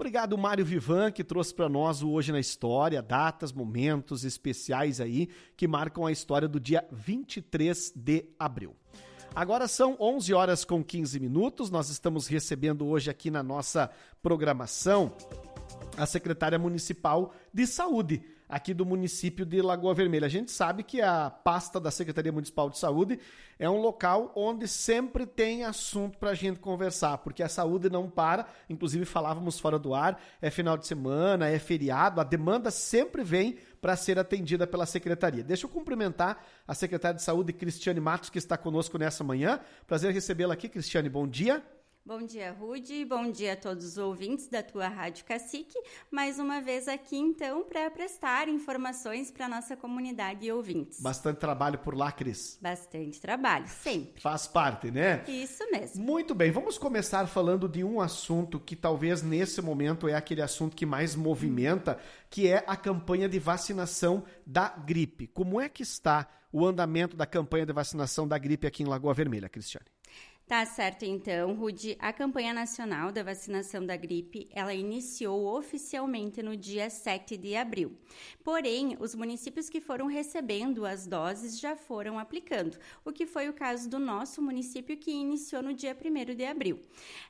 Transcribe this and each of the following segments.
obrigado, Mário Vivan, que trouxe para nós o Hoje na História, datas, momentos especiais aí que marcam a história do dia 23 de abril. Agora são 11 horas com 15 minutos, nós estamos recebendo hoje aqui na nossa programação a secretária municipal de saúde aqui do município de Lagoa Vermelha. A gente sabe que a pasta da Secretaria Municipal de Saúde é um local onde sempre tem assunto para a gente conversar, porque a saúde não para, inclusive falávamos fora do ar, é final de semana, é feriado, a demanda sempre vem para ser atendida pela Secretaria. Deixa eu cumprimentar a secretária de Saúde, Cristiane Matos, que está conosco nessa manhã. Prazer recebê-la aqui, Cristiane, bom dia. Bom dia, Rudy. Bom dia a todos os ouvintes da tua Rádio Cacique. Mais uma vez aqui, então, para prestar informações para a nossa comunidade e ouvintes. Bastante trabalho por lá, Cris? Bastante trabalho, sempre. Faz parte, né? Isso mesmo. Muito bem, vamos começar falando de um assunto que talvez nesse momento é aquele assunto que mais movimenta, que é a campanha de vacinação da gripe. Como é que está o andamento da campanha de vacinação da gripe aqui em Lagoa Vermelha, Cristiane? Tá certo, então, Rudy. A campanha nacional da vacinação da gripe, ela iniciou oficialmente no dia 7 de abril. Porém, os municípios que foram recebendo as doses já foram aplicando, o que foi o caso do nosso município, que iniciou no dia 1º de abril.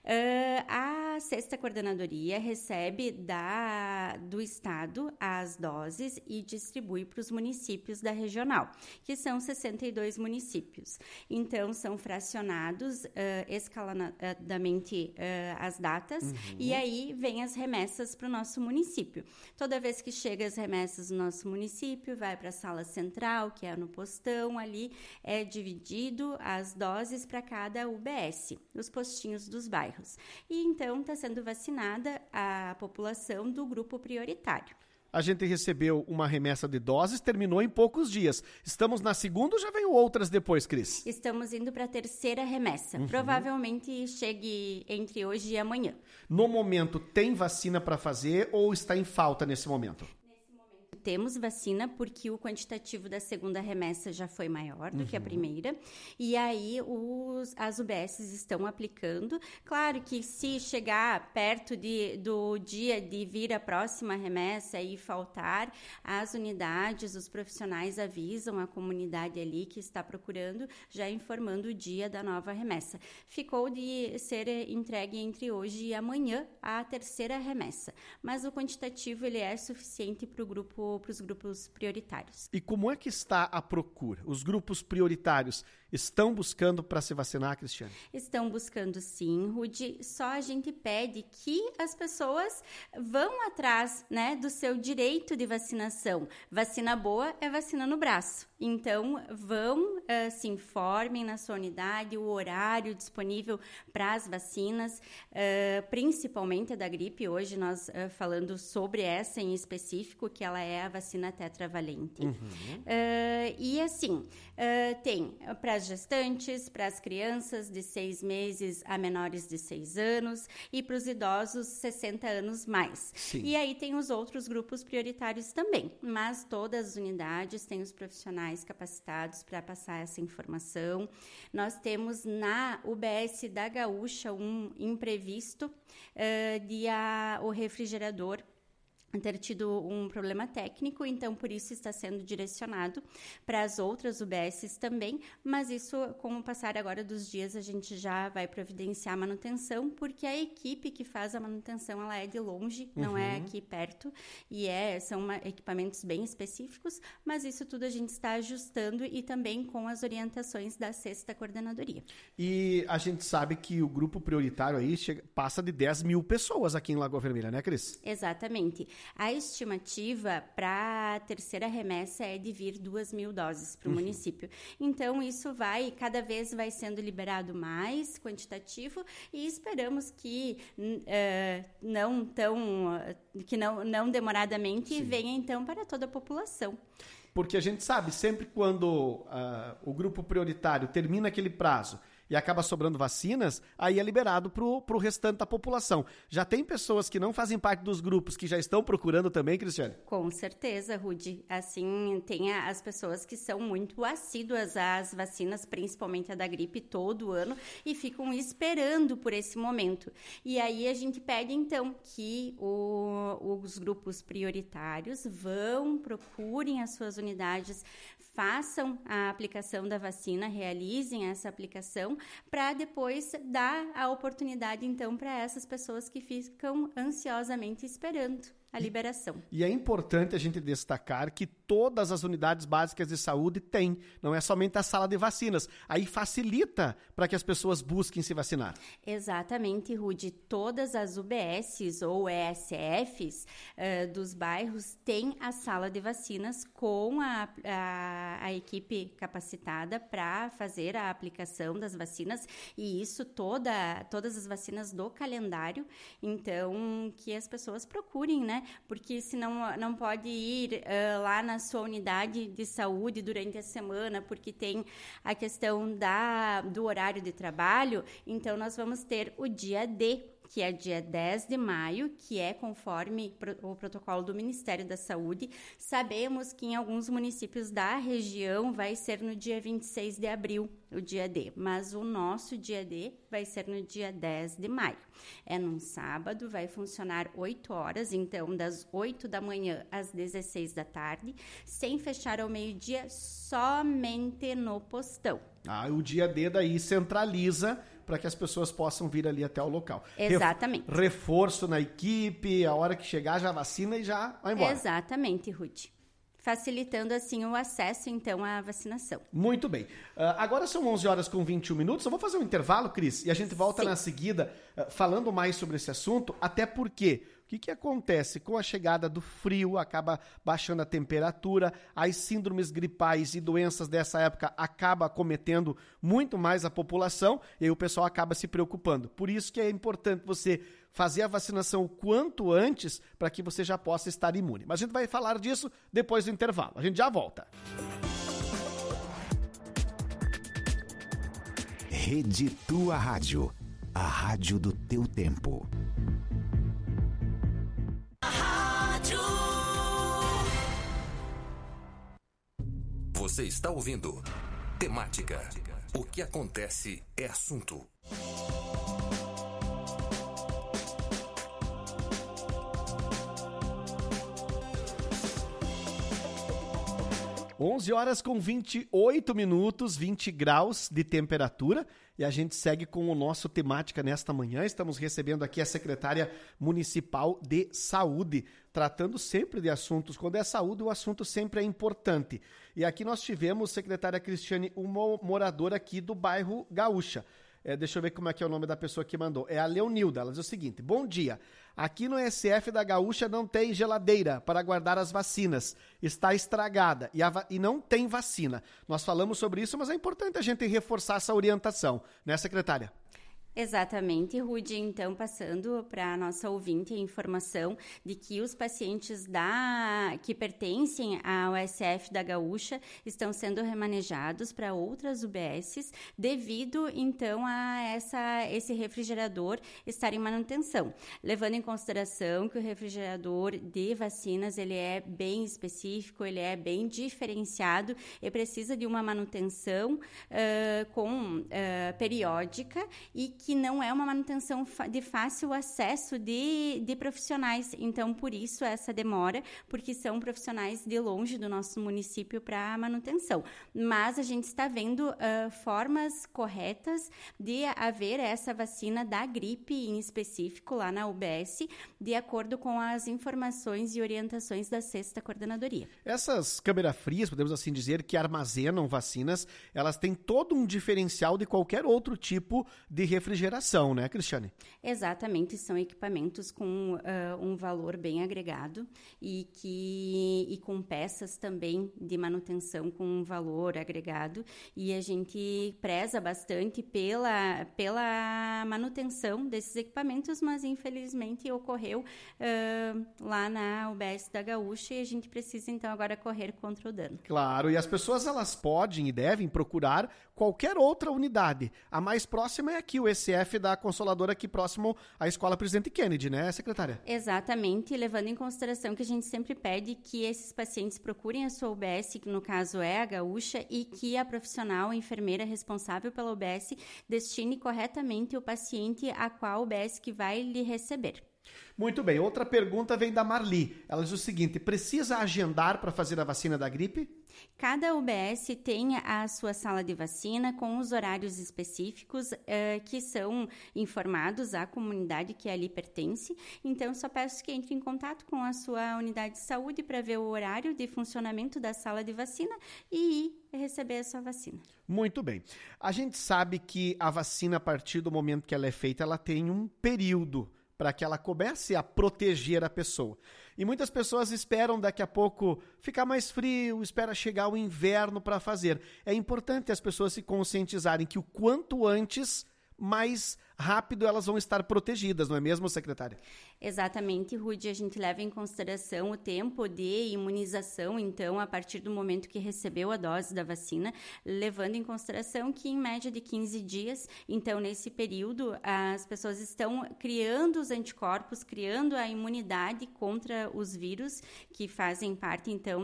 A 6ª Coordenadoria recebe do Estado as doses e distribui para os municípios da regional, que são 62 municípios. Então, são fracionados escalonadamente as datas, e aí vem as remessas para o nosso município. Toda vez que chega as remessas no nosso município, vai para a sala central, que é no postão, ali é dividido as doses para cada UBS, os postinhos dos bairros. E então está sendo vacinada a população do grupo prioritário. A gente recebeu uma remessa de doses, terminou em poucos dias. Estamos na segunda ou já veio outras depois, Cris? Estamos indo para a 3ª remessa. Provavelmente chegue entre hoje e amanhã. No momento, tem vacina para fazer ou está em falta nesse momento? Temos vacina porque o quantitativo da 2ª remessa já foi maior do que a primeira, e aí as UBSs estão aplicando. Claro que se chegar perto do dia de vir a próxima remessa e faltar, as unidades, os profissionais avisam a comunidade ali que está procurando, já informando o dia da nova remessa. Ficou de ser entregue entre hoje e amanhã a 3ª remessa, mas o quantitativo ele é suficiente para os grupos prioritários. E como é que está a procura? Os grupos prioritários estão buscando para se vacinar, Cristiane? Estão buscando sim, Rudy. Só a gente pede que as pessoas vão atrás, né, do seu direito de vacinação. Vacina boa é vacina no braço. Então, se informem na sua unidade, o horário disponível para as vacinas, principalmente a da gripe. Hoje nós falando sobre essa em específico, que ela é a vacina tetravalente. E assim, tem para as gestantes, para as crianças de 6 meses a menores de 6 anos e para os idosos 60 anos mais. Sim. E aí tem os outros grupos prioritários também, mas todas as unidades têm os profissionais capacitados para passar essa informação. Nós temos na UBS da Gaúcha um imprevisto o refrigerador ter tido um problema técnico, então por isso está sendo direcionado para as outras UBSs também, mas isso, com o passar agora dos dias, a gente já vai providenciar a manutenção, porque a equipe que faz a manutenção, ela é de longe, não é aqui perto, e são equipamentos bem específicos, mas isso tudo a gente está ajustando e também com as orientações da 6ª Coordenadoria. E a gente sabe que o grupo prioritário aí passa de 10 mil pessoas aqui em Lagoa Vermelha, né, Cris? Exatamente. A estimativa para a 3ª remessa é de vir 2.000 doses para o município. Então, isso cada vez vai sendo liberado mais quantitativo e esperamos que não demoradamente venha, então, para toda a população. Porque a gente sabe, sempre quando o grupo prioritário termina aquele prazo e acaba sobrando vacinas, aí é liberado pro restante da população. Já tem pessoas que não fazem parte dos grupos que já estão procurando também, Cristiane? Com certeza, Rudy. Assim, tem as pessoas que são muito assíduas às vacinas, principalmente a da gripe, todo ano, e ficam esperando por esse momento. E aí a gente pede, então, que os grupos prioritários procurem as suas unidades, façam a aplicação da vacina, realizem essa aplicação, para depois dar a oportunidade, então, para essas pessoas que ficam ansiosamente esperando a liberação. E é importante a gente destacar que todas as unidades básicas de saúde têm, não é somente a sala de vacinas. Aí facilita para que as pessoas busquem se vacinar. Exatamente, Rudy. Todas as UBSs ou ESFs dos bairros têm a sala de vacinas com a equipe capacitada para fazer a aplicação das vacinas, e isso todas as vacinas do calendário. Então, que as pessoas procurem, né? Porque senão não pode ir lá na sua unidade de saúde durante a semana, porque tem a questão do horário de trabalho. Então, nós vamos ter o dia D, que é dia 10 de maio, que é conforme o protocolo do Ministério da Saúde. Sabemos que em alguns municípios da região vai ser no dia 26 de abril, o dia D, mas o nosso dia D vai ser no dia 10 de maio. É num sábado, vai funcionar 8 horas, então das 8 da manhã às 16 da tarde, sem fechar ao meio-dia, somente no postão. O dia D daí centraliza para que as pessoas possam vir ali até o local. Exatamente. Reforço na equipe, a hora que chegar já vacina e já vai embora. Exatamente, Ruth. Facilitando, assim, o acesso, então, à vacinação. Muito bem. Agora são 11 horas com 21 minutos. Eu vou fazer um intervalo, Cris, e a gente volta na seguida falando mais sobre esse assunto, até porque o que acontece com a chegada do frio, acaba baixando a temperatura, as síndromes gripais e doenças dessa época acabam acometendo muito mais a população, e aí o pessoal acaba se preocupando. Por isso que é importante você fazer a vacinação o quanto antes, para que você já possa estar imune. Mas a gente vai falar disso depois do intervalo. A gente já volta. Rede Tua Rádio, a rádio do teu tempo. Você está ouvindo Temática. O que acontece é assunto. Onze horas com 28 minutos, 20 graus de temperatura, e a gente segue com o nosso Temática nesta manhã. Estamos recebendo aqui a secretária municipal de saúde, tratando sempre de assuntos. Quando é saúde, o assunto sempre é importante. E aqui nós tivemos, secretária Cristiane, uma moradora aqui do bairro Gaúcha. Deixa eu ver como é que é o nome da pessoa que mandou. É a Leonilda. Ela diz o seguinte: bom dia. Aqui no SF da Gaúcha não tem geladeira para guardar as vacinas. Está estragada e não tem vacina. Nós falamos sobre isso, mas é importante a gente reforçar essa orientação, né, secretária? Exatamente, Rudy. Então, passando para a nossa ouvinte a informação de que os pacientes que pertencem ao SF da Gaúcha estão sendo remanejados para outras UBSs devido, então, a esse refrigerador estar em manutenção. Levando em consideração que o refrigerador de vacinas, ele é bem específico, ele é bem diferenciado e precisa de uma manutenção periódica, e que não é uma manutenção de fácil acesso de profissionais. Então, por isso, essa demora, porque são profissionais de longe do nosso município para a manutenção. Mas a gente está vendo formas corretas de haver essa vacina da gripe em específico lá na UBS, de acordo com as informações e orientações da 6ª Coordenadoria. Essas câmeras frias, podemos assim dizer, que armazenam vacinas, elas têm todo um diferencial de qualquer outro tipo de refrigerador refrigeração, né, Cristiane? Exatamente, são equipamentos com um valor bem agregado e com peças também de manutenção com um valor agregado, e a gente preza bastante pela manutenção desses equipamentos, mas infelizmente ocorreu lá na UBS da Gaúcha e a gente precisa então agora correr contra o dano. Claro, e as pessoas elas podem e devem procurar qualquer outra unidade. A mais próxima é aqui, o ECF da Consoladora, aqui próximo à Escola Presidente Kennedy, né, secretária? Exatamente, levando em consideração que a gente sempre pede que esses pacientes procurem a sua UBS, que no caso é a Gaúcha, e que a profissional, a enfermeira responsável pela UBS, destine corretamente o paciente a qual UBS que vai lhe receber. Muito bem, outra pergunta vem da Marli. Ela diz o seguinte: precisa agendar para fazer a vacina da gripe? Cada UBS tem a sua sala de vacina com os horários específicos que são informados à comunidade que ali pertence. Então, só peço que entre em contato com a sua unidade de saúde para ver o horário de funcionamento da sala de vacina e ir receber a sua vacina. Muito bem. A gente sabe que a vacina, a partir do momento que ela é feita, ela tem um período para que ela comece a proteger a pessoa. E muitas pessoas esperam daqui a pouco ficar mais frio, espera chegar o inverno para fazer. É importante as pessoas se conscientizarem que o quanto antes, mais rápido elas vão estar protegidas, não é mesmo, secretária? Exatamente, Rudy. A gente leva em consideração o tempo de imunização, então, a partir do momento que recebeu a dose da vacina, levando em consideração que, em média de 15 dias, então, nesse período, as pessoas estão criando os anticorpos, criando a imunidade contra os vírus que fazem parte, então,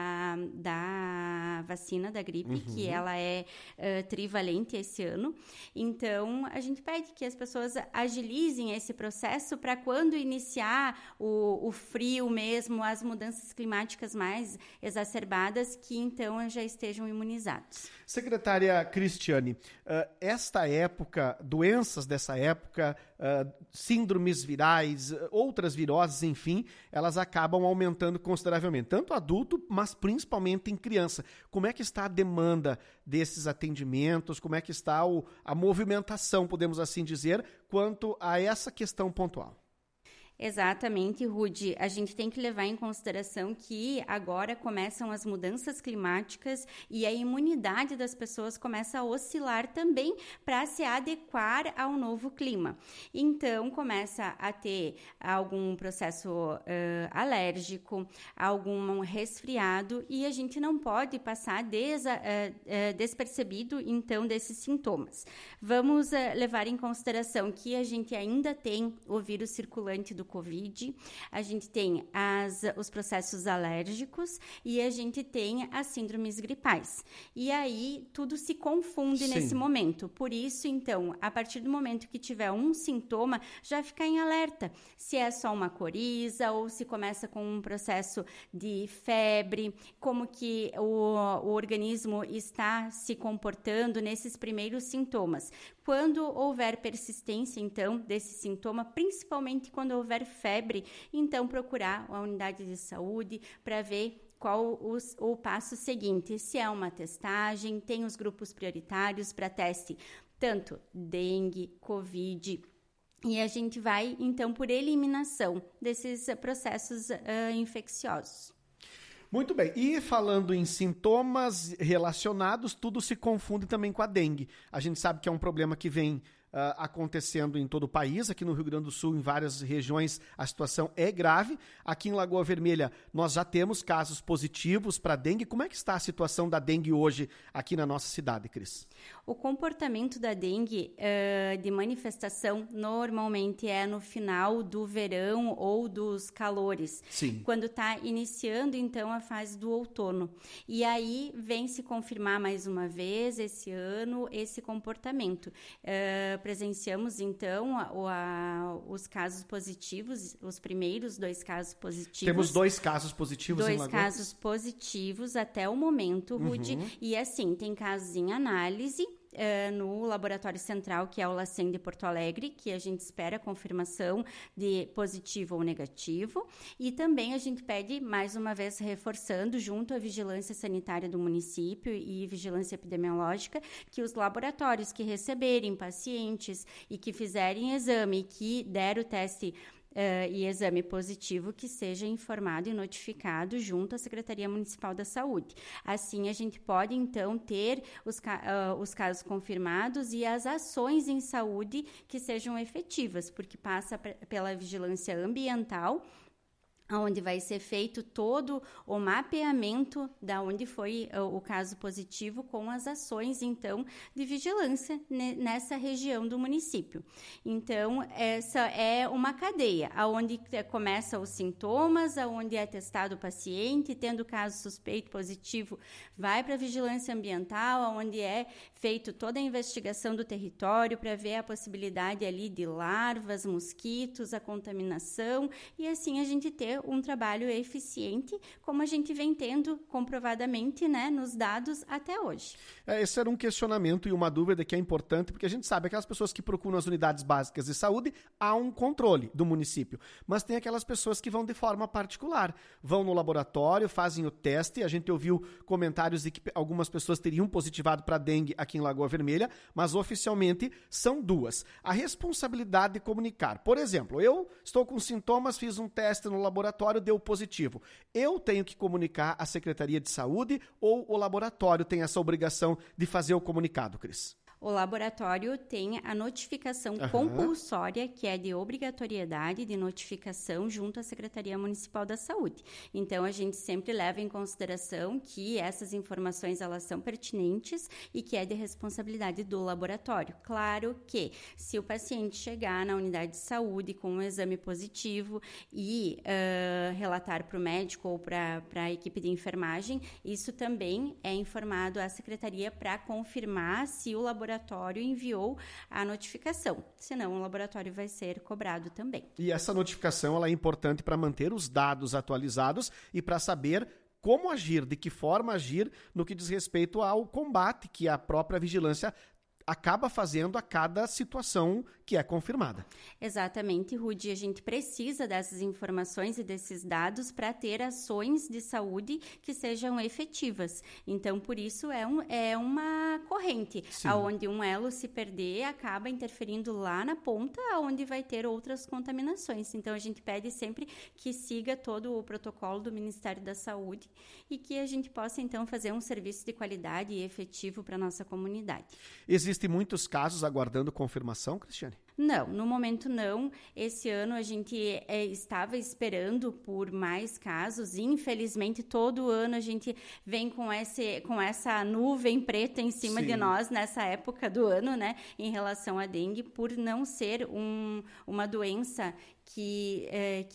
da vacina da gripe, que ela é trivalente esse ano. Então, a gente pede que as pessoas agilizem esse processo para quando iniciar o frio mesmo, as mudanças climáticas mais exacerbadas, que então já estejam imunizados. Secretária Cristiane, esta época, doenças dessa época, síndromes virais, outras viroses, enfim, elas acabam aumentando consideravelmente, tanto adulto, mas principalmente em criança. Como é que está a demanda desses atendimentos? Como é que está a movimentação, podemos assim dizer, quanto a essa questão pontual? Exatamente, Rudy. A gente tem que levar em consideração que agora começam as mudanças climáticas e a imunidade das pessoas começa a oscilar também para se adequar ao novo clima. Então, começa a ter algum processo alérgico, algum resfriado, e a gente não pode passar despercebido, então, desses sintomas. Vamos levar em consideração que a gente ainda tem o vírus circulante do Covid, a gente tem os processos alérgicos e a gente tem as síndromes gripais. E aí, tudo se confunde nesse momento. Por isso, então, a partir do momento que tiver um sintoma, já ficar em alerta. Se é só uma coriza ou se começa com um processo de febre, como que o organismo está se comportando nesses primeiros sintomas. Quando houver persistência, então, desse sintoma, principalmente quando houver febre, então procurar a unidade de saúde para ver qual o passo seguinte. Se é uma testagem, tem os grupos prioritários para teste, tanto dengue, Covid, e a gente vai, então, por eliminação desses processos infecciosos. Muito bem, e falando em sintomas relacionados, tudo se confunde também com a dengue. A gente sabe que é um problema que vem acontecendo em todo o país. Aqui no Rio Grande do Sul, em várias regiões, a situação é grave. Aqui em Lagoa Vermelha, nós já temos casos positivos para dengue. Como é que está a situação da dengue hoje aqui na nossa cidade, Cris? O comportamento da dengue de manifestação normalmente é no final do verão ou dos calores. Sim. Quando está iniciando, então, a fase do outono. E aí vem se confirmar mais uma vez esse ano esse comportamento. Presenciamos, então, os casos positivos, os primeiros 2 casos positivos. Temos 2 casos positivos em Lagoa? 2 casos positivos até o momento, Rudy. E assim, tem casos em análise, no laboratório central, que é o LACEN de Porto Alegre, que a gente espera a confirmação de positivo ou negativo. E também a gente pede, mais uma vez, reforçando, junto à vigilância sanitária do município e vigilância epidemiológica, que os laboratórios que receberem pacientes e que fizerem exame e que der o teste e exame positivo, que seja informado e notificado junto à Secretaria Municipal da Saúde. Assim, a gente pode, então, ter os casos confirmados e as ações em saúde que sejam efetivas, porque passa pela vigilância ambiental, onde vai ser feito todo o mapeamento da onde foi o caso positivo, com as ações, então, de vigilância nessa região do município. Então, essa é uma cadeia, onde começam os sintomas, onde é testado o paciente, tendo caso suspeito positivo, vai para a vigilância ambiental, onde é feito toda a investigação do território para ver a possibilidade ali de larvas, mosquitos, a contaminação, e assim a gente ter um trabalho eficiente, como a gente vem tendo comprovadamente, né, nos dados até hoje. Esse era um questionamento e uma dúvida que é importante, porque a gente sabe, aquelas pessoas que procuram as unidades básicas de saúde, há um controle do município, mas tem aquelas pessoas que vão de forma particular, vão no laboratório, fazem o teste. A gente ouviu comentários de que algumas pessoas teriam positivado para dengue aqui em Lagoa Vermelha, mas oficialmente são 2. A responsabilidade de comunicar. Por exemplo, eu estou com sintomas, fiz um teste no laboratório, deu positivo. Eu tenho que comunicar à Secretaria de Saúde ou o laboratório tem essa obrigação de fazer o comunicado, Cris? O laboratório tem a notificação compulsória, que é de obrigatoriedade de notificação junto à Secretaria Municipal da Saúde. Então, a gente sempre leva em consideração que essas informações, elas são pertinentes e que é de responsabilidade do laboratório. Claro que, se o paciente chegar na unidade de saúde com um exame positivo e relatar para o médico ou para a equipe de enfermagem, isso também é informado à Secretaria para confirmar se o laboratório enviou a notificação, senão o laboratório vai ser cobrado também. E essa notificação ela é importante para manter os dados atualizados e para saber como agir, de que forma agir no que diz respeito ao combate que a própria vigilância acaba fazendo a cada situação que é confirmada. Exatamente, Rudy. A gente precisa dessas informações e desses dados para ter ações de saúde que sejam efetivas. Então, por isso, é uma corrente, onde um elo se perder, acaba interferindo lá na ponta, onde vai ter outras contaminações. Então, a gente pede sempre que siga todo o protocolo do Ministério da Saúde e que a gente possa, então, fazer um serviço de qualidade e efetivo para a nossa comunidade. Existem muitos casos aguardando confirmação, Cristiane? Não, no momento não. Esse ano a gente estava esperando por mais casos. Infelizmente, todo ano a gente vem com essa nuvem preta em cima de nós nessa época do ano, né? Em relação à dengue, por não ser uma doença que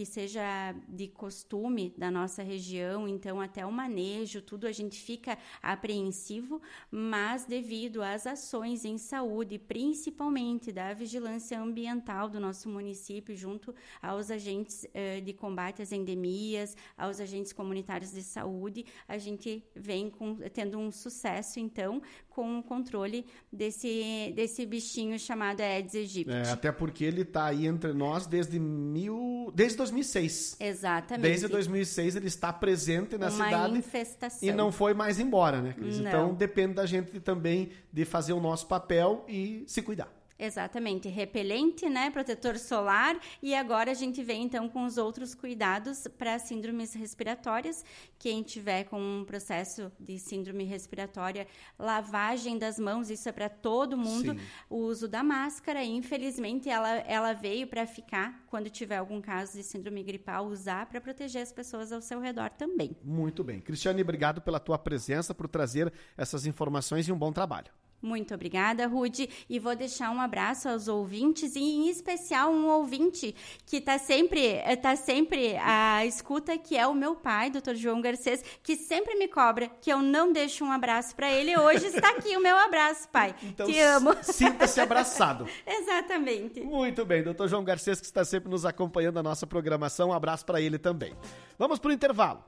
seja de costume da nossa região. Então, até o manejo, tudo a gente fica apreensivo, mas devido às ações em saúde, principalmente da vigilância ambiental do nosso município, junto aos agentes de combate às endemias, aos agentes comunitários de saúde, a gente vem tendo um sucesso, então, com o controle desse bichinho chamado Aedes aegypti. Até porque ele está aí entre nós desde 2006. Exatamente. Desde 2006 ele está presente na cidade. Uma infestação. E não foi mais embora, né, Cris? Então depende da gente também de fazer o nosso papel e se cuidar. Exatamente, repelente, né, protetor solar, e agora a gente vem então com os outros cuidados para síndromes respiratórias. Quem tiver com um processo de síndrome respiratória, lavagem das mãos, isso é para todo mundo. Sim. O uso da máscara, infelizmente ela veio para ficar. Quando tiver algum caso de síndrome gripal, usar para proteger as pessoas ao seu redor também. Muito bem. Cristiane, obrigado pela tua presença, por trazer essas informações e um bom trabalho. Muito obrigada, Rudy, e vou deixar um abraço aos ouvintes, e em especial um ouvinte que está sempre à escuta, que é o meu pai, Dr. João Garcês, que sempre me cobra que eu não deixo um abraço para ele. Hoje está aqui o meu abraço, pai. Então, te amo. Sinta-se abraçado. Exatamente. Muito bem, Dr. João Garcês, que está sempre nos acompanhando na nossa programação, um abraço para ele também. Vamos para o intervalo.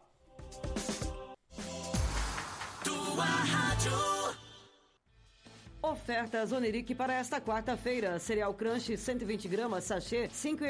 Ofertas Oneric para esta quarta-feira. Cereal Crunch 120 gramas, sachê, 5,89.